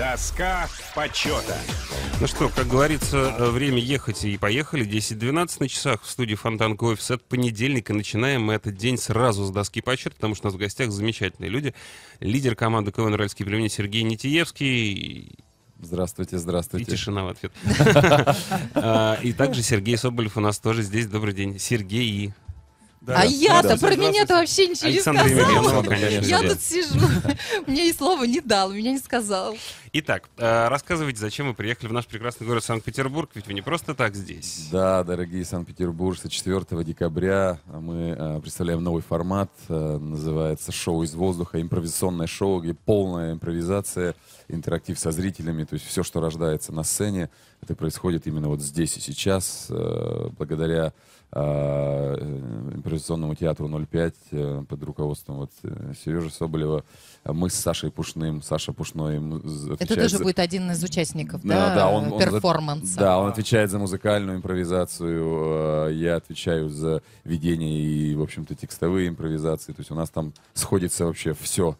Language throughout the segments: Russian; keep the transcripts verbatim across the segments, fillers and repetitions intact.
Доска почета. Ну что, как говорится, время ехать и поехали. десять двенадцать на часах в студии Фонтан Кофе. Это понедельник, и начинаем мы этот день сразу с доски почета, потому что у нас в гостях замечательные люди. Лидер команды КВН «Уральские пельмени» Сергей Нитиевский. Здравствуйте, здравствуйте. И тишина в ответ. И также Сергей Соболев у нас тоже здесь. Добрый день. Сергей. Да, а да, я-то да, про меня-то вообще ничего Александр не сказал. Емельянова, конечно. Я да. тут сижу, мне и слова не дал, меня не сказал. Итак, э, рассказывайте, зачем вы приехали в наш прекрасный город Санкт-Петербург, ведь вы не просто так здесь. Да, дорогие санкт-петербуржцы, четвёртого декабря мы э, представляем новый формат, э, называется «Шоу из воздуха», импровизационное шоу, где полная импровизация, интерактив со зрителями, то есть все, что рождается на сцене, это происходит именно вот здесь и сейчас, э, благодаря э, импровизационному театру ноль пять э, под руководством вот, э, Сережи Соболева. Мы с Сашей Пушным, Саша Пушной Это тоже за... будет один из участников, да, да, да, он, он перформанса. За... Да, он отвечает за музыкальную импровизацию, я отвечаю за ведение и, в общем-то, текстовые импровизации. То есть у нас там сходится вообще все.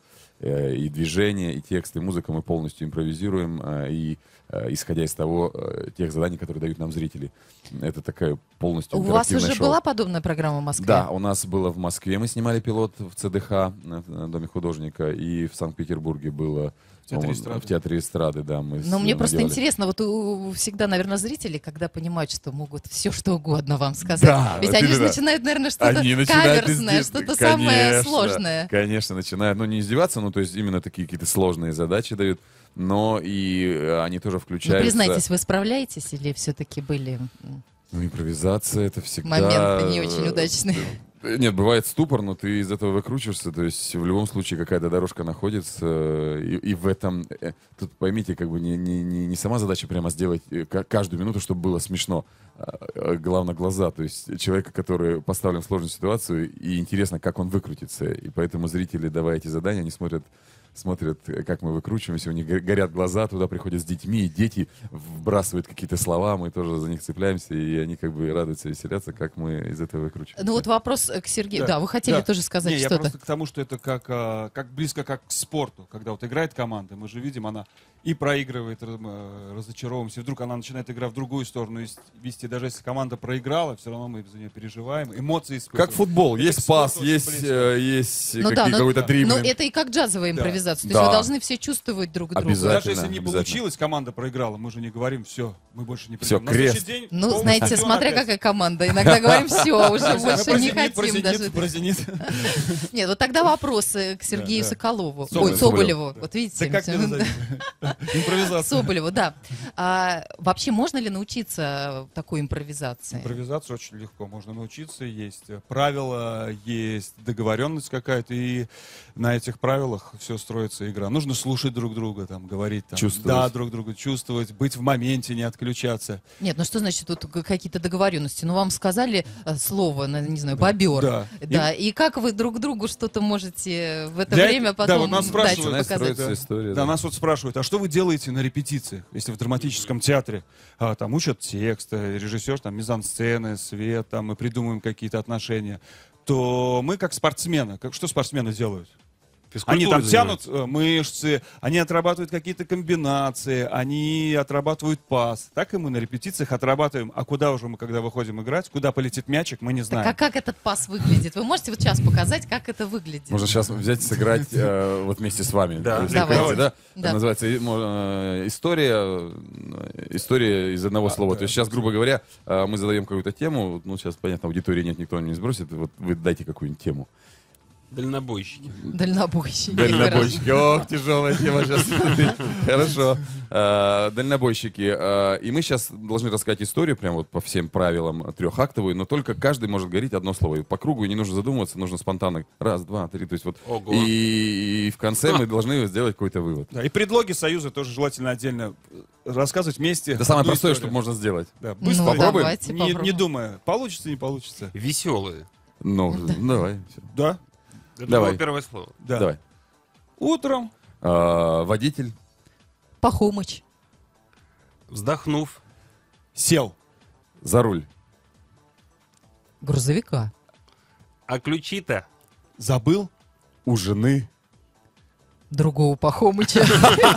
И движение, и текст, и музыка мы полностью импровизируем, и исходя из того, тех заданий, которые дают нам зрители. Это такая полностью интерактивное шоу. У вас уже шоу. была подобная программа в Москве? Да, у нас было в Москве, мы снимали пилот в ЦДХ, в Доме художника, и в Санкт-Петербурге было в Театре эстрады. В Театре эстрады, да. Мы Но мне надевали. Просто интересно, вот у, всегда, наверное, зрители, когда понимают, что могут все что угодно вам сказать. Да, ведь вот они же именно. начинают, наверное, что-то Они каверзное, изде... что-то конечно, самое сложное. Конечно, начинают, ну, не издеваться, ну, то есть именно такие какие-то сложные задачи дают, но и они тоже включаются. Ну, признайтесь, вы справляетесь или все-таки были... Ну, импровизация — это всегда... Моменты не очень удачные. Нет, бывает ступор, но ты из этого выкручиваешься, то есть в любом случае какая-то дорожка находится, и, и в этом, тут поймите, как бы не, не, не, не сама задача прямо сделать каждую минуту, чтобы было смешно, а главное глаза, то есть человека, который поставлен в сложную ситуацию, и интересно, как он выкрутится, и поэтому зрители, давая эти задания, они смотрят, смотрят, как мы выкручиваемся, у них горят глаза, туда приходят с детьми, и дети вбрасывают какие-то слова, мы тоже за них цепляемся, и они как бы радуются, веселятся, как мы из этого выкручиваемся. Ну вот вопрос к Сергею. Да, да вы хотели да. тоже сказать Не, что-то. Я просто к тому, что это как, как близко как к спорту, когда вот играет команда, мы же видим, она и проигрывает, разочаровываемся, и вдруг она начинает играть в другую сторону вести, даже если команда проиграла, все равно мы за нее переживаем, эмоции испытываем. Как футбол, это есть пас, есть, э, есть ну, да, какой-то дриблинг. Но это и как джазовая импровизация. Да. То есть да. вы должны все чувствовать друг друга. Даже если не получилось, команда проиграла, мы же не говорим, все, мы больше не придем. Все, крест. День, ну, знаете, смотря опять. Какая команда. Иногда говорим, все, уже больше не зенит, хотим даже. Про зенит. Нет, вот тогда вопрос к Сергею да, да. Соколову. Соболев. Ой, Соболеву. Да. Вот видите. Да как импровизация. Соболеву, да. А, вообще можно ли научиться такой импровизации? Импровизацию очень легко. Можно научиться. Есть правила, есть договоренность какая-то. И на этих правилах все строится игра. Нужно слушать друг друга, там, говорить, там, да, друг друга, чувствовать, быть в моменте, не отключаться. Нет, ну что значит тут какие-то договоренности? Ну вам сказали слово, не знаю, бобер. Да. да. И... и как вы друг другу что-то можете в это Для... время потом да, вот нас дать показать? Да. История, да, да, нас вот спрашивают, а что вы делаете на репетициях, если в драматическом театре? А, там учат текст, режиссер, там, мизансцены, свет, там, мы придумываем какие-то отношения. То мы как спортсмены, как, что спортсмены делают? Они там тянут мышцы, они отрабатывают какие-то комбинации, они отрабатывают пас. Так и мы на репетициях отрабатываем. А куда уже мы, когда выходим играть, куда полетит мячик, мы не знаем. Так, а как этот пас выглядит? Вы можете вот сейчас показать, как это выглядит? Можно сейчас взять и сыграть э, вот вместе с вами. Да, давайте. Да? Да. Называется э, история, история из одного а, слова. Да, То есть сейчас, грубо говоря, э, мы задаем какую-то тему. Ну, сейчас, понятно, аудитории нет, никто не сбросит. Вот вы дайте какую-нибудь тему. Дальнобойщики. Дальнобойщики. Дальнобойщики. Ох, тяжелая тема сейчас. Хорошо. Дальнобойщики. И мы сейчас должны рассказать историю, прям вот по всем правилам трехактовую, но только каждый может говорить одно слово. И по кругу не нужно задумываться, нужно спонтанно. Раз, два, три. То есть вот. И в конце мы должны сделать какой-то вывод. Да, и предлоги союза тоже желательно отдельно рассказывать вместе. Это самое простое, что можно сделать. Да, быстро. Ну, попробуем? давайте не, попробуем. не думая, получится, не получится. Веселые. Ну, давай. Да? Это Давай. было первое слово. Да. Давай. Утром. А, водитель. Пахомыч. Вздохнув. Сел. За руль. Грузовика. А ключи-то? Забыл. У жены. другого Пахомыча.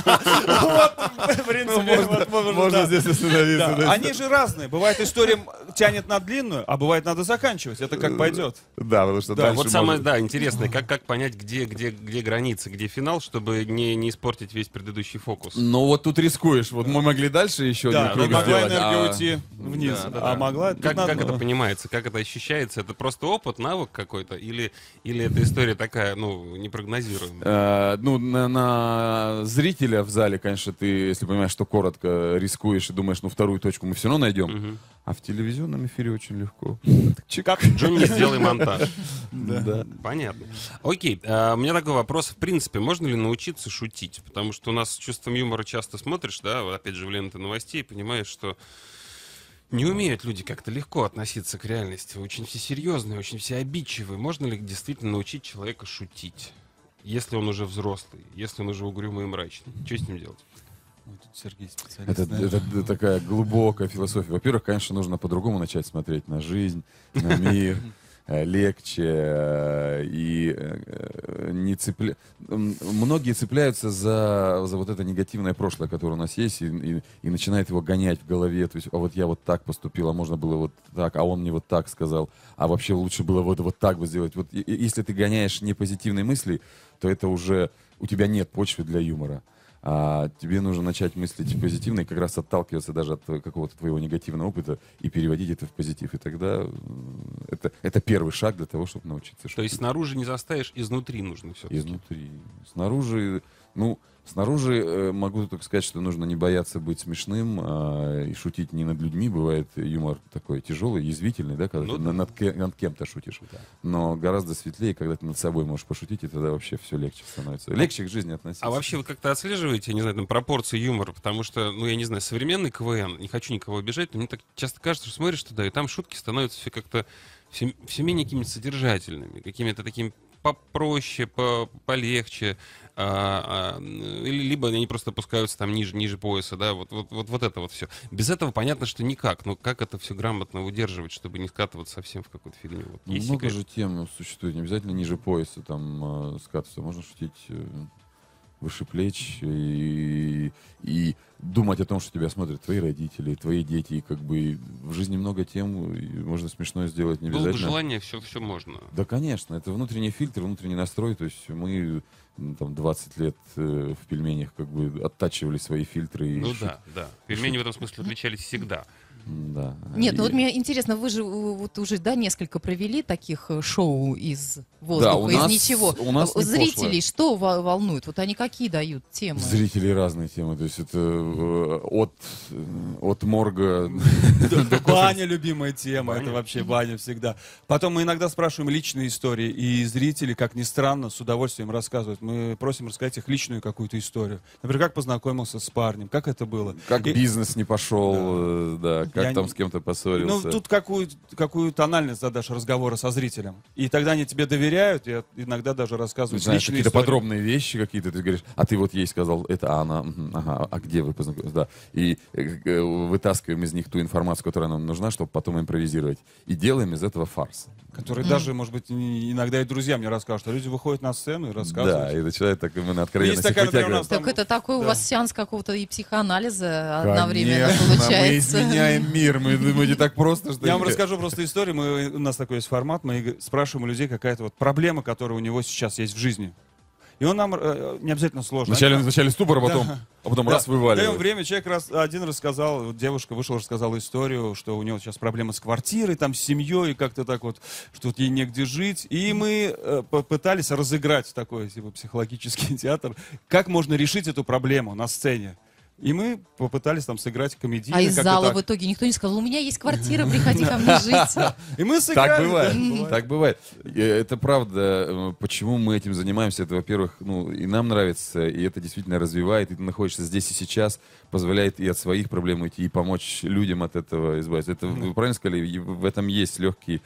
В принципе, вот можно, Можно да. здесь остановиться. Да. да. Они же разные. Бывает, история тянет на длинную, а бывает, надо заканчивать. Это как пойдет. Да, потому что Да, дальше Вот самое, может- да, интересное, как, как понять, где, где, где граница, где финал, чтобы не, не испортить весь предыдущий фокус. Ну вот тут рискуешь. Вот мы могли дальше еще Да, один но круг могла сделать, энергия а- уйти вниз. Да, да, А да. могла... Как, тут надо- как это понимается, как это ощущается? Это просто опыт, навык какой-то? Или, или эта история такая, ну, непрогнозируемая? Э, ну, на, на зрителя в зале, конечно, ты, если понимаешь, что коротко, рискуешь и думаешь, ну, вторую точку мы все равно найдем. Мгм. А в телевизионном эфире очень легко. Как? Джонни, сделай монтаж. Да. Понятно. Окей, а, у меня такой вопрос. В принципе, можно ли научиться шутить? Потому что у нас с чувством юмора часто смотришь, да, вот опять же, в ленты новостей, понимаешь, что не умеют люди как-то легко относиться к реальности. Очень все серьезные, очень все обидчивые. Можно ли действительно научить человека шутить? Если он уже взрослый, если он уже угрюмый и мрачный. Что с ним делать? Ой, тут Сергей специалист. Это, наверное. это такая глубокая философия. Во-первых, конечно, нужно по-другому начать смотреть на жизнь, на мир. э, Легче э, и э, не цепля... м, Многие цепляются за, за вот это негативное прошлое, которое у нас есть, и, и, и начинают его гонять в голове. То есть, а вот я вот так поступил, а можно было вот так, а он мне вот так сказал, а вообще лучше было вот, вот так бы сделать. Вот и- и если ты гоняешь не позитивные мысли, то это уже у тебя нет почвы для юмора. А тебе нужно начать мыслить позитивно и как раз отталкиваться даже от какого-то твоего негативного опыта и переводить это в позитив. И тогда м, это, это первый шаг для того, чтобы научиться шутить. То есть снаружи не заставишь, изнутри нужно все. Изнутри. Снаружи, ну, снаружи э, могу только сказать, что нужно не бояться быть смешным а, и шутить не над людьми. Бывает юмор такой тяжелый, язвительный, да, когда Ну ты да. на- над, ке- над кем-то шутишь. Но гораздо светлее, когда ты над собой можешь пошутить, и тогда вообще все легче становится. Легче к жизни относиться. А вообще вы как-то отслеживаете, я не знаю, там, пропорции юмора? Потому что, ну, я не знаю, современный КВН, не хочу никого обижать, но мне так часто кажется, что смотришь туда, и там шутки становятся все как-то все, все менее какими-то содержательными, какими-то такими попроще, по, полегче, а, а, или либо они просто опускаются там ниже, ниже пояса, да, вот, вот, вот, вот это вот все. Без этого понятно, что никак, но как это все грамотно удерживать, чтобы не скатываться совсем в какую-то фигню? Вот Ну, есть много секрет? же тем существует, не обязательно ниже пояса там э, скатываться, можно шутить э, выше плеч и, и думать о том, что тебя смотрят твои родители, твои дети, и как бы в жизни много тем, и можно смешно сделать, не Было бы обязательно. желание, все, все можно. Да, конечно, это внутренний фильтр, внутренний настрой, то есть мы м, там двадцать лет э, в пельменях как бы оттачивали свои фильтры. И Ну шу- да, да. Пельмени в этом смысле отличались всегда. М, да. Нет, ну И- вот мне интересно, вы же э, вот уже, да, несколько провели таких э, шоу из Да, воздуха, у из нас- ничего. у нас не Зрителей что ва- волнует? Вот они какие дают темы? Зрителей разные темы, то есть это э, от, э, от морга Баня любимая тема, Баня. это вообще баня всегда. Потом мы иногда спрашиваем личные истории, и зрители, как ни странно, с удовольствием рассказывают. Мы просим рассказать их личную какую-то историю. Например, как познакомился с парнем, как это было. как И- бизнес не пошел, э, да, как Я там не- с кем-то Ну, поссорился. тут какую, какую тональность задашь разговора со зрителем. И тогда они тебе доверяют, и от- иногда даже рассказывают Знаешь, личные какие-то истории. подробные вещи какие-то, ты говоришь, а ты вот ей сказал, это она, мгм, ага, а где вы познакомились, да. И э, э, вытаскиваем из них ту информацию, которая нам нужна, чтобы потом импровизировать. И делаем из этого фарс. Которые даже, может быть, и- иногда и друзья мне расскажут, что люди выходят на сцену и Да, рассказывают. и начинает так именно откровенность Есть такая, например, у вытягивать. нас там- Так это такой у Да. вас сеанс какого-то и психоанализа одновременно Конечно, мы получается. изменяем мир, мы думаете так просто, что... Я вам ли? расскажу просто историю. Мы, у нас такой есть формат. Мы г- спрашиваем у людей какая-то вот проблема, которая у него сейчас есть в жизни. И он нам э, не обязательно сложно. Вначале, вначале ступор, а потом, Да. а потом Да. раз Даем вываливает. время, человек раз, один рассказал, вот девушка вышла, рассказала историю, что у него сейчас проблемы с квартирой, там, с семьей, и как-то так вот, что вот ей негде жить. И мы э, попытались разыграть такой, типа, психологический театр, как можно решить эту проблему на сцене. И мы попытались там сыграть комедийно. А из как-то зала так. в итоге никто не сказал, у меня есть квартира, приходи ко мне жить. И мы сыграли. Так да, бывает, так бывает. И это правда. э, Почему мы этим занимаемся? Это, во-первых, ну, и нам нравится, и это действительно развивает, и ты находишься здесь и сейчас, позволяет и от своих проблем уйти, и помочь людям от этого избавиться. Это, вы правильно сказали, и в этом есть легкий,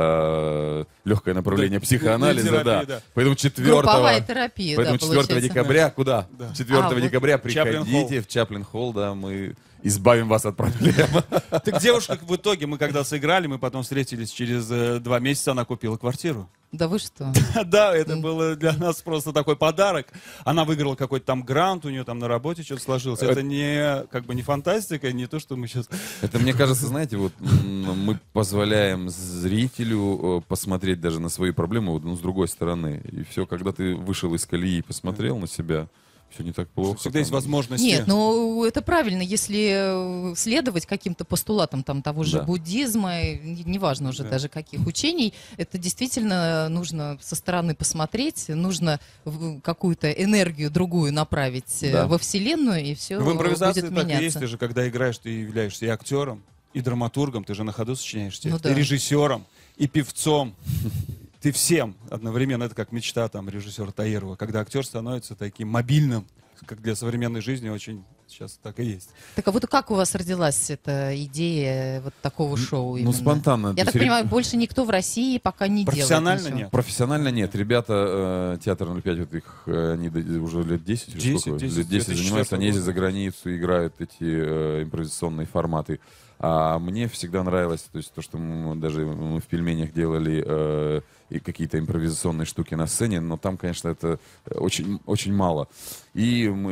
э, легкое направление Да, психоанализа, терапия, да. да. Поэтому четвертого, Групповая терапия, да, поэтому четвертого получается. декабря куда? Да. четвертого А, вот. декабря Чаплин приходите в Чаплин Холл, да, мы избавим вас от проблем. Так девушка в итоге, мы когда сыграли, мы потом встретились через э, два месяца, она купила квартиру. Да вы что? Да, это было для нас просто такой подарок. Она выиграла какой-то там грант, у нее там на работе что-то сложилось. Это не, как бы, не фантастика, не то, что мы сейчас... Это, мне кажется, знаете, вот м, мы позволяем зрителю э, посмотреть даже на свои проблемы вот, ну, с другой стороны. И все, когда ты вышел из колеи и посмотрел на себя, все не так плохо. Всегда есть там. возможность... Нет, ну это правильно, если э, следовать каким-то постулатам там, того же Да. буддизма, и не- неважно уже Да. даже каких учений, это действительно нужно со стороны посмотреть, нужно в- какую-то энергию другую направить э, Да. во Вселенную, и все В импровизации будет так и есть. меняться. Ты же, когда играешь, ты являешься и актером, и драматургом, ты же на ходу сочиняешь текст, Ну да. и режиссером, и певцом. Ты всем одновременно. Это как мечта там режиссера Таирова, когда актер становится таким мобильным, как для современной жизни очень сейчас так и есть. Так а вот как у вас родилась эта идея вот такого шоу? Ну, именно? спонтанно. Я То так есть понимаю, больше никто в России пока не делает. Профессионально ничего. нет. Профессионально нет. Ребята, э, театр ноль пять, вот их, э, они до- уже лет десять, или десять, сколько? десять, лет десять занимаются, они ездят за года. границу, играют эти э, импровизационные форматы. А мне всегда нравилось, то есть то, что мы, даже мы в «Пельменях» делали э, и какие-то импровизационные штуки на сцене, но там, конечно, это очень, очень мало. И мы,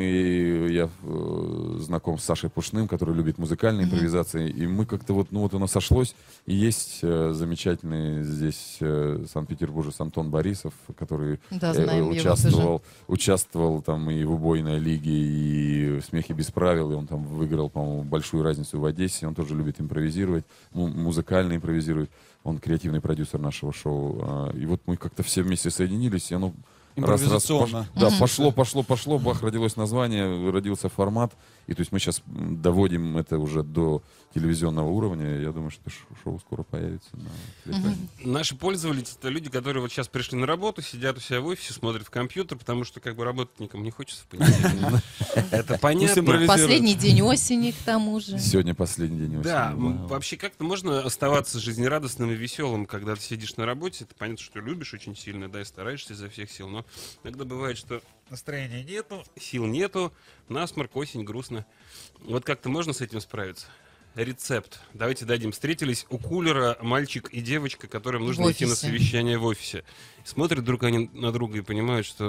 я э, знаком с Сашей Пушным, который любит музыкальные импровизации, и мы как-то вот, ну вот оно сошлось, и есть э, замечательный здесь э, санкт-петербуржец Антон Борисов, который Да, э, знаем его участвовал, участвовал там и в «Убойной лиге», и в «Смехе без правил», и он там выиграл, по-моему, большую разницу в Одессе, он тоже любит импровизировать, му- музыкально импровизирует, он креативный продюсер нашего шоу, а, и вот мы как-то все вместе соединились, и оно раз, раз, Импровизационно. пош- да, пошло, пошло, пошло, бах, родилось название, родился формат, и то есть мы сейчас доводим это уже до телевизионного уровня, я думаю, что это ш- шоу скоро появится на телеканале. Наши пользователи — это люди, которые вот сейчас пришли на работу, сидят у себя в офисе, смотрят в компьютер, потому что как бы работать никому не хочется в понедельник. Это понятно. импровизируют. Последний день осени, к тому же. Сегодня последний день осени. Да, м, Вау. вообще как-то можно оставаться жизнерадостным и веселым, когда ты сидишь на работе. Это понятно, что любишь очень сильно, да, и стараешься изо всех сил, но иногда бывает, что настроения нету, сил нету, насморк, осень, грустно. Вот как-то можно с этим справиться? Рецепт. Давайте дадим. Встретились у кулера мальчик и девочка, которым нужно В идти на офисе. совещание в офисе. Смотрят друг они на друга и понимают, что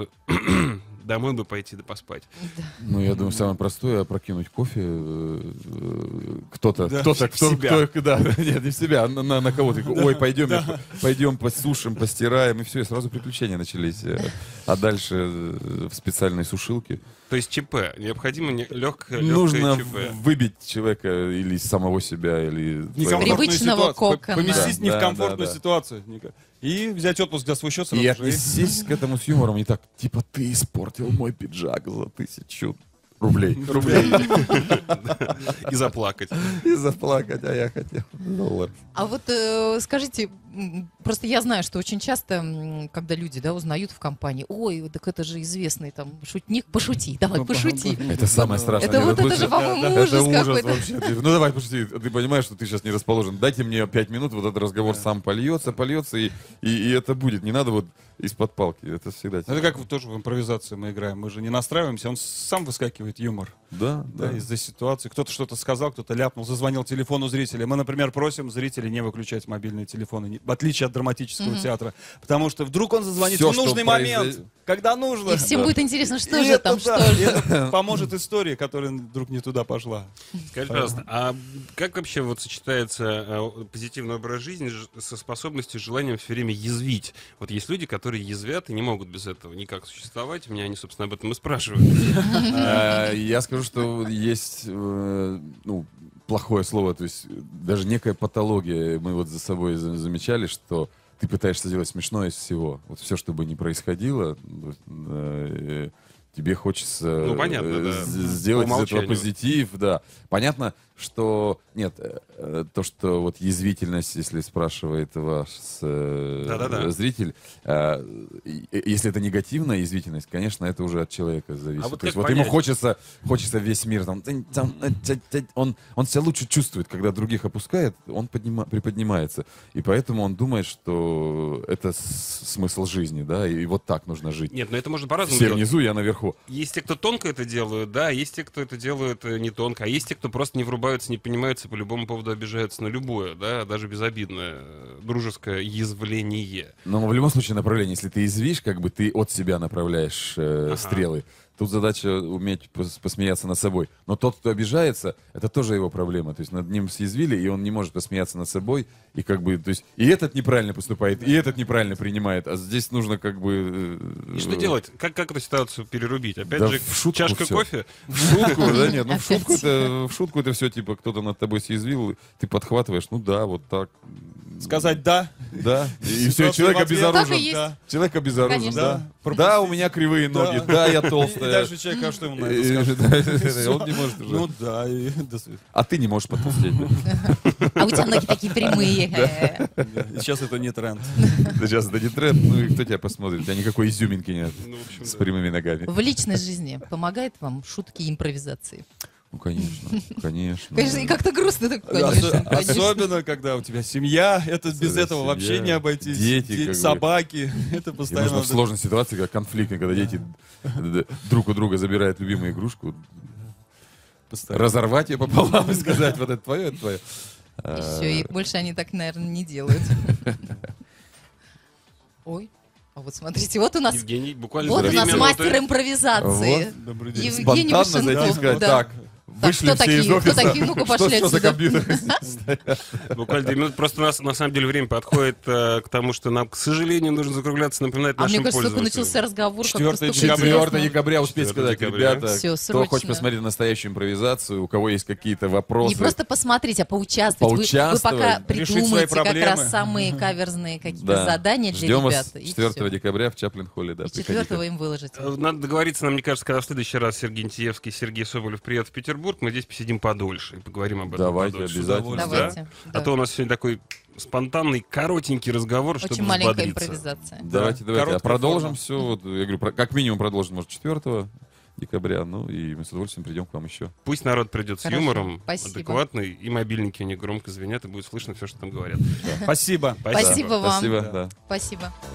домой бы пойти да поспать. Ну, я думаю, самое простое — опрокинуть кофе. э, э, Кто-то, Да, кто-то, в кто, себя. кто- да, нет, не в себя, а на, на, на кого-то. Ой, пойдем, я- пойдем посушим, постираем, и все, и сразу приключения начались. э, А дальше э, в специальной сушилке. То есть ЧП. Необходимо не- легкое, Нужно легкое ЧП. в- выбить человека или из самого себя, или... Некомфортную Привычного ситуацию. кокона. Поместить Да, не в да, комфортную да, да. ситуацию. Ника. И взять отпуск за свой счет сразу И же. отнестись к этому с юмором, не так, типа, ты испортил мой пиджак за тысячу рублей. Рублей. И заплакать. И заплакать, а я хотел доллар. А вот э, скажите, м, просто я знаю, что очень часто, м, когда люди, да, узнают в компании, ой, так это же известный там шутник, пошути, давай, Ну, пошути. Это самое страшное. Это вот это Лучше- же, по-моему, Это ужас ужас какой-то. вообще. Ты- Ну давай, пошути. Ты понимаешь, что ты сейчас не расположен. Дайте мне пять минут, вот этот разговор сам польется, польется, и, и, и это будет. Не надо вот из-под палки. Это всегда... Ну, это как вот тоже в импровизации мы играем. Мы же не настраиваемся, он сам выскакивает юмор. Да, Да, да. из-за ситуации. Кто-то что-то сказал, кто-то ляпнул, зазвонил телефон у зрителей. Мы, например, просим зрителей не выключать мобильные телефоны, не- в отличие от драматического театра. Потому что вдруг он зазвонит Всё, в нужный что момент, произойдет. когда нужно. И всем Да. будет интересно, что И же это, там, да, что и же. это поможет истории, которая вдруг не туда пошла. Скажи, пожалуйста, а как вообще вот сочетается э, позитивный образ жизни ж- со способностью, желанием все время язвить? Вот есть люди, которые язвят и не могут без этого никак существовать. Меня они, собственно, об этом и спрашивают. А, Я скажу, что есть э, ну, плохое слово, то есть даже некая патология. Мы вот за собой за- замечали, что ты пытаешься сделать смешное из всего. Вот все, что бы ни происходило, э, тебе хочется Ну, понятно, э, да. с- сделать По из этого умолчанию. позитив, да. Понятно, что нет, э, э, то, что вот язвительность, если спрашивает ваш э, Да-да-да. зритель, э, и- и- если это негативная язвительность, конечно, это уже от человека зависит. А вот То есть как вот ему понять? хочется, хочется весь мир там, тынь, там, э, тя- тя- он, он себя лучше чувствует, когда других опускает, он поднима- приподнимается. И поэтому он думает, что это с- смысл жизни, да, и, вот так нужно жить. Нет, но это можно по-разному Все делать. внизу, я наверху. сверху. Есть те, кто тонко это делают, да, а есть те, кто это делают э, не тонко, а есть те, кто просто не врубаются, не понимаются, по любому поводу обижаются на любое, да, даже безобидное, э, дружеское язвление. Но в любом случае направление, если ты извишь, как бы ты от себя направляешь э, Ага. стрелы. Тут задача уметь пос- посмеяться над собой. Но тот, кто обижается, это тоже его проблема. То есть над ним съязвили, и он не может посмеяться над собой. И как бы, то есть и этот неправильно поступает, и этот неправильно принимает. А здесь нужно как бы... э, И что делать? Как, как эту ситуацию перерубить? Опять Да же, в шутку чашка всё. кофе? В шутку, да нет, ну в Опять. шутку это, в шутку это все, типа, кто-то над тобой съязвил, ты подхватываешь, ну да, вот так, Сказать «да». да, и все, Ситуация человек в ответ. Так и обезоружен. есть. Да. Человек обезоружен, Конечно. да. Да. Да, у меня кривые ноги, да, я И толстая. дальше человек, а что ему на И- это скажет? да, Он не может уже. Ну да, и до свидания. А ты не можешь потолстеть. А у тебя ноги такие прямые. Да, и сейчас это не тренд. Да сейчас это не тренд, ну и кто тебя посмотрит? У тебя никакой изюминки нет Ну, в общем, с да. прямыми ногами. В личной жизни помогает вам шутки и импровизации? Ну, конечно, конечно. Конечно, и как-то грустно так, Да, конечно, осо- конечно. Особенно, когда у тебя семья, это без Особенно этого семья, вообще не обойтись. дети, Де- как бы. собаки, это И постоянно... нужно в сложной ситуации, как конфликт, когда дети д- друг у друга забирают любимую игрушку, постоянно. разорвать ее пополам и сказать, вот это твое, это твое. И все, и больше они так, наверное, не делают. Ой, а вот смотрите, вот у нас, Евгений, буквально вот за у две нас минуты. мастер импровизации. Вот. Добрый день. Евгений Спонтанно зайти и Вишенков, сказать, да. так, Так, вышли кто все такие? из Кто офиса. такие? Ну-ка, Что- пошли что за отсюда. компьютер? Буквально две минуты. Просто у нас на самом деле время подходит э, к тому, что нам, к сожалению, нужно закругляться, напоминать А нашим мне кажется, только пользователям. начался разговор. как-то Четвёртое столько декабря. интересного. четвёртого декабря успеть четвёртого сказать, декабря. ребята, Всё, кто срочно. хочет посмотреть настоящую импровизацию, у кого есть какие-то вопросы. Не просто посмотреть, а поучаствовать. Вы- Вы, Поучаствовать. пока Решить свои придумаете как проблемы. раз самые каверзные какие-то Да. задания для Ждем ребят. вас и четвёртого всё. декабря в Чаплин-холле. Да, И приходите. четвертого им выложите. Э, Надо договориться, нам, мне кажется, когда в следующий раз Сергей Антиевский, Сергей Соболев приедут в Петербург, мы здесь посидим подольше и поговорим об этом Давайте, подольше. обязательно. Да? Давайте. А то у нас сегодня такой спонтанный, коротенький разговор, чтобы Очень маленькая взбодриться. импровизация. Давайте, давайте. А короткая продолжим форма. все. Вот, я говорю, про- как минимум продолжим, может, четвёртого декабря. Ну и мы с удовольствием придем к вам еще. Пусть народ придет с Хорошо, юмором, спасибо. адекватный, и мобильники у них громко звенят, и будет слышно все, что там говорят. Спасибо. Спасибо вам. Спасибо, да. Спасибо.